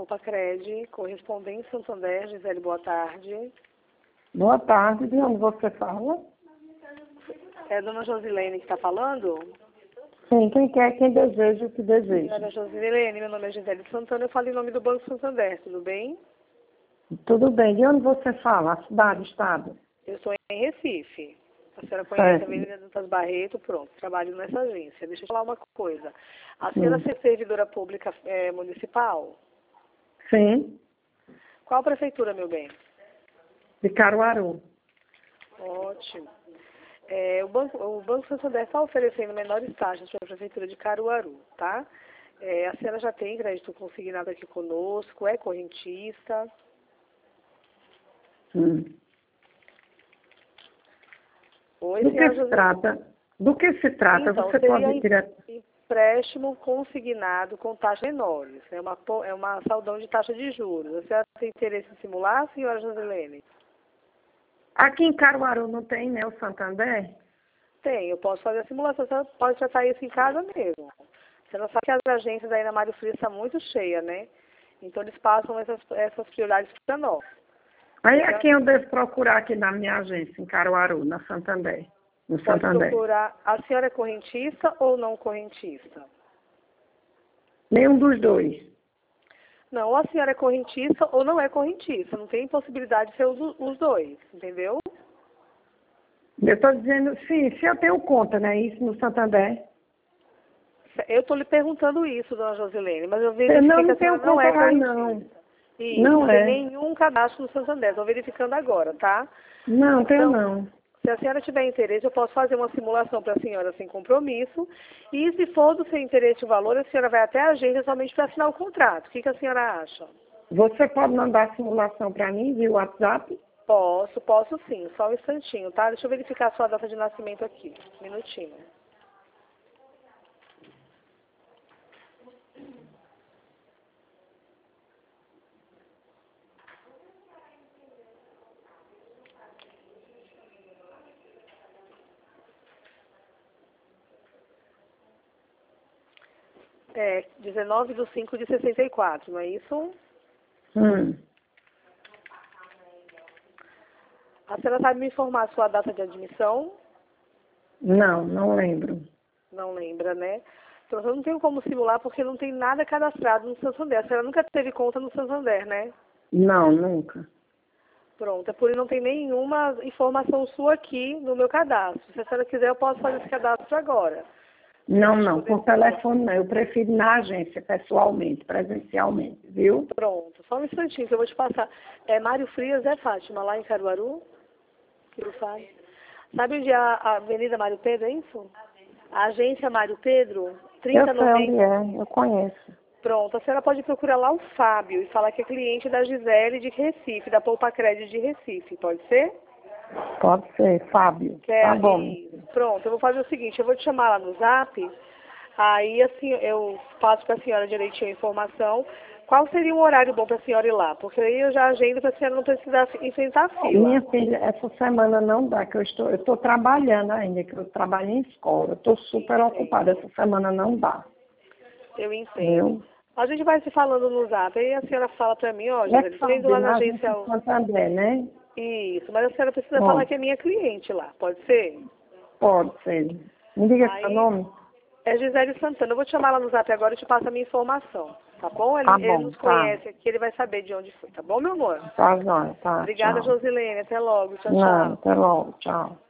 Polpacred, correspondente Santander. Gisele, boa tarde. Boa tarde, de onde você fala? É a dona Josilene que está falando? Sim, quem quer, quem deseja, o que deseja. Senhora Josilene, meu nome é Gisele Santana, eu falo em nome do Banco Santander, tudo bem? Tudo bem, de onde você fala? A cidade, o estado? Eu estou em Recife. A senhora conhece a Avenida Dantas Barreto, pronto, trabalho nessa agência. Deixa eu falar uma coisa. A senhora é servidora pública municipal? Sim, Qual prefeitura, meu bem? de Caruaru. Ótimo. O Banco Santander está oferecendo menores taxas para a Prefeitura de Caruaru, tá? A senhora já tem crédito consignado aqui conosco, é correntista. Oi, Do que se trata? Do que se trata? Então, Você seria pode tirar... empréstimo consignado com taxas menores. É uma saldão de taxa de juros. A senhora tem interesse em simular, senhora Josilene? Aqui em Caruaru não tem, né, o Santander? Tem, eu posso fazer a simulação. A senhora pode tratar isso em casa mesmo. Você não sabe que as agências aí na Mário Frias estão muito cheias, né? Então, eles passam essas prioridades para nós. Aí a quem eu devo procurar aqui na minha agência, em Caruaru, na Santander? No Pode Santander. procurar. A senhora é correntista ou não correntista? Nenhum dos dois. Não, ou a senhora é correntista ou não é correntista. Não tem possibilidade de ser os dois, entendeu? Eu estou dizendo, sim, se eu tenho conta, né, isso no Santander. Eu estou lhe perguntando isso, dona Josilene, mas eu Eu verifiquei que a tenho senhora não é conta lá, correntista. não. Isso, Não tem é. nenhum cadastro no Santander. Estou verificando agora, tá? Não, tenho Então, não. se a senhora tiver interesse, eu posso fazer uma simulação para a senhora sem compromisso. E se for do seu interesse o valor, a senhora vai até a agência somente para assinar o contrato. O que a senhora acha? Você pode mandar a simulação para mim via WhatsApp? Posso sim. Só um instantinho, tá? Deixa eu verificar a sua data de nascimento aqui. Um minutinho. É 19/5/64, não é isso? A senhora sabe me informar a sua data de admissão? Não lembro. Não lembra, né? Então, eu não tenho como simular porque não tem nada cadastrado no Santander. A senhora nunca teve conta no Santander, né? Não, nunca. Pronto, é por isso não tem nenhuma informação sua aqui no meu cadastro. Se a senhora quiser, eu posso fazer esse cadastro agora. Não, por telefone não. Eu prefiro ir na agência, pessoalmente, presencialmente, viu? Pronto, só um instantinho que eu vou te passar. É Mário Frias, Fátima, lá em Caruaru? Que faz. Sabe onde é a Avenida Mário Pedro, é isso? A agência Mário Pedro, Eu sei onde é, eu conheço. Pronto, a senhora pode procurar lá o Fábio e falar que é cliente da Gisele de Recife, da Polpacred de Recife, pode ser? Pode ser, Fábio. Tá bom. Pronto, eu vou fazer o seguinte, eu vou te chamar lá no Zap, aí assim eu passo para a senhora direitinho a informação. Qual seria um horário bom para a senhora ir lá? Porque aí eu já agendo para a senhora não precisar enfrentar a fila. Minha filha, essa semana não dá, que eu estou trabalhando ainda, que eu trabalho em escola. Eu estou super ocupada, essa semana não dá. Eu entendo. A gente vai se falando no Zap, aí a senhora fala para mim, ó, Gisele, tô indo lá na agência... Santander, né? Isso, mas a senhora precisa falar que é minha cliente lá, pode ser? Pode ser. Me diga seu nome. É Gisele Santana. Eu vou te chamar lá no Zap agora e te passo a minha informação, tá bom? Ele nos conhece aqui, ele vai saber de onde foi, tá bom, meu amor? Tá, Joia, tá. Obrigada, tchau. Josilene. Até logo. Tchau, Não, tchau. até logo. Tchau.